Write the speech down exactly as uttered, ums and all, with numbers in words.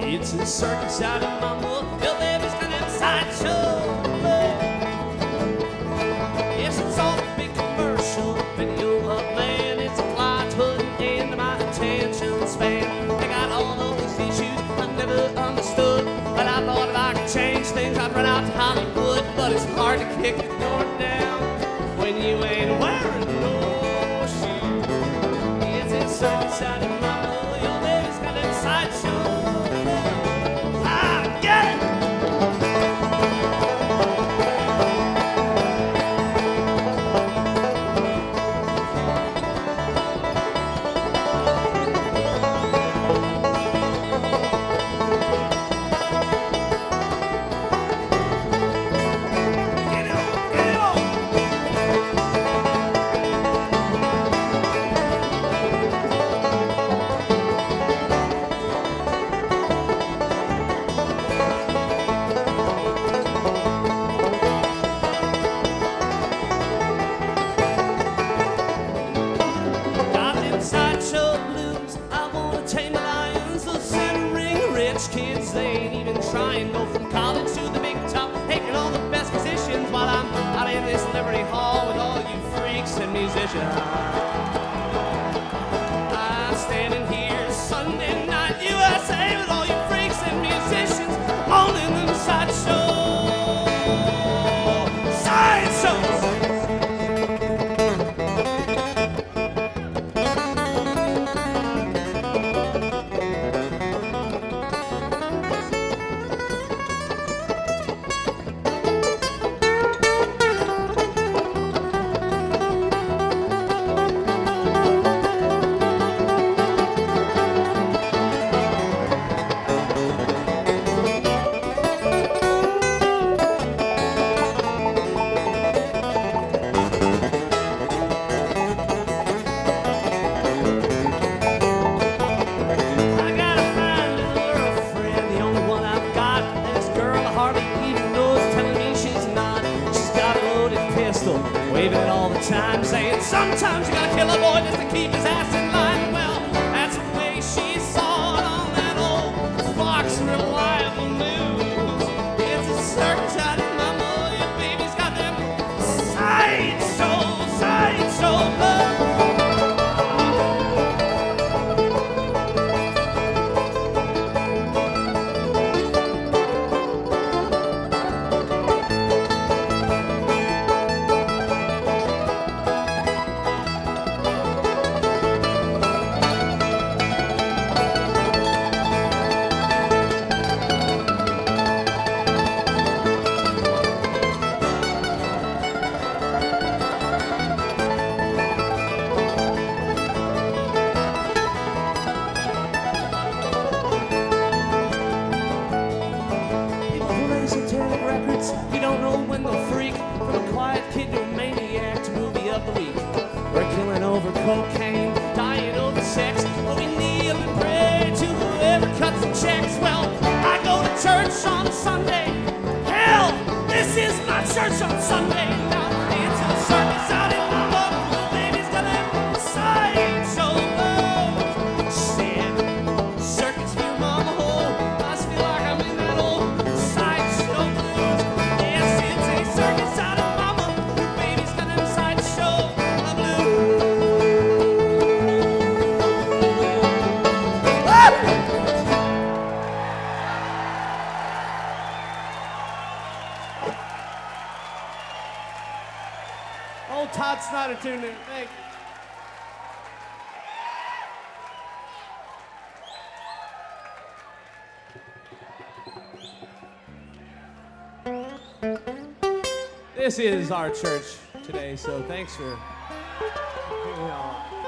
It's a circus out in Mama. Your baby's got that sideshow. Yes, it's all a big commercial video of man. It's a plot to the end of my attention span. They got all of these issues I never understood, but I thought if I could change things, I'd run out to Hollywood. But it's hard to kick the door down when you ain't wearing no shoes. Yes, it's circus out in Mama. Your baby's got that sideshow. Kids, they ain't even trying. Go from college to the big top, taking all the best positions while I'm out in this Liberty Hall with all you freaks and musicians. I'm standing here Sunday night U S A with all you freaks and musicians all in the sideshow. Sideshow. Waving it all the time, saying sometimes you gotta kill a boy just to keep his ass in line. Well, that's the way she saw it on that old Fox Reliable News. It's a circus out in Mama. Your baby's got them sideshow, sideshow love. You don't know when they'll freak from a quiet kid to a maniac to movie of the week. We're killing over cocaine, dying over sex, but we kneel and pray to whoever cuts the checks. Well, I go to church on Sunday. Hell, this is my church on Sunday. Now it's a circus out in my love. Little baby's got them sideshow loves. Stand, circus view, mama hole. I just feel like I'm in that old sideshow blues. Yes, it's a circus out in mama. Your baby's got them sideshow blues. Old Todd Snyder tuned in. Thank you. This is our church today, so thanks for, you know,